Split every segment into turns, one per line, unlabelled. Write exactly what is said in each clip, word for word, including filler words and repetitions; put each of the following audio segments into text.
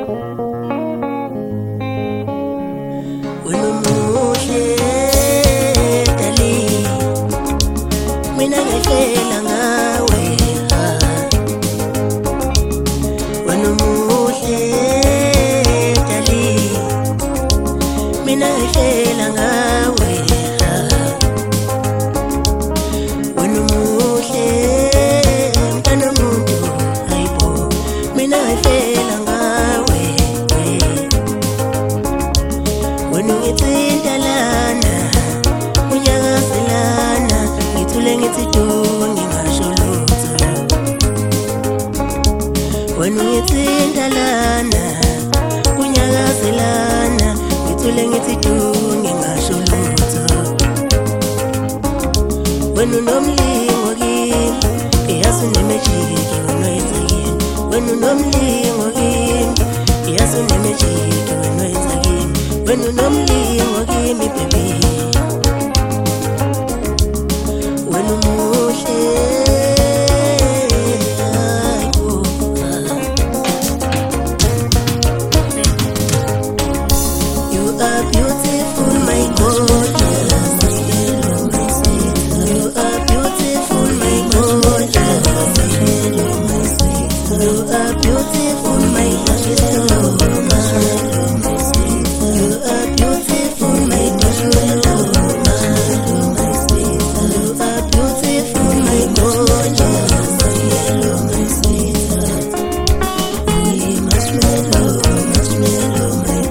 When ngithi indalana kunyakazelana ngithule ngithi du ngingasho lutho. Wena unomlingo kimi ngiyazi unemejiki wena yenzekile. Wena unomlingo kimi ngiyazi unemejiki wena yenzekile. Wena unomlingo kimi baby. Wena umuhle beautiful, my gorgeous. You are beautiful, my gorgeous. You are beautiful, my gorgeous. You are beautiful, my gorgeous. You are beautiful, my gorgeous. Marshmallow, marshmallow, my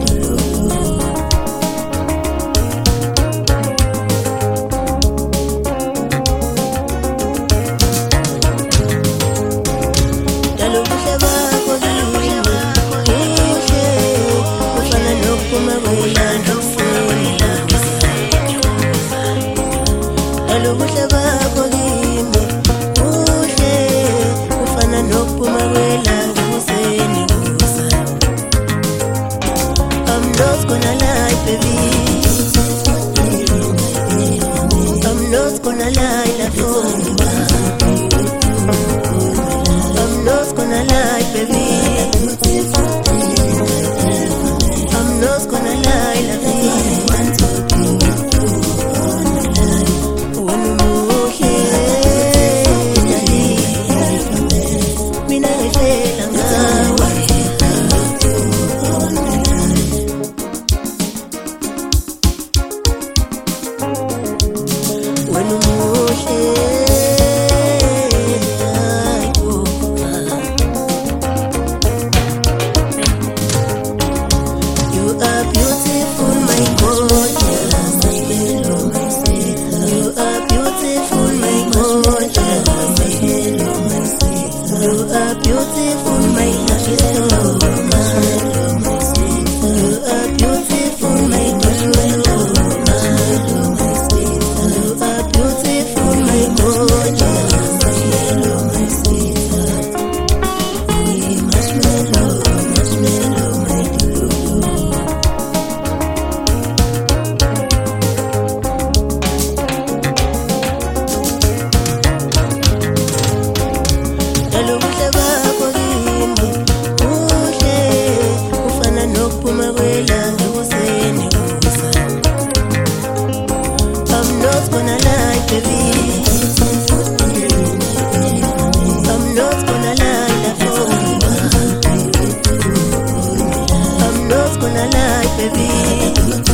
ubuhle bakho kimi uhle ufana nokuphuma kwelanga kuseni kusa. I'm not gonna lie baby, I'm not gonna lie love you. I'm not gonna lie baby, I'm not gonna lie love you. You are beautiful, my gorgeous. You are beautiful, my gorgeous. You are beautiful, my gorgeous. You are beautiful, my gorgeous. You are beautiful, my gorgeous. Marshmallow, marshmallow, my ubuhle bakho kimi uhle ufana nokuphuma kwelanga kuseni kusa. I'm not gonna lie baby, I'm not gonna lie love you. I'm not gonna lie baby.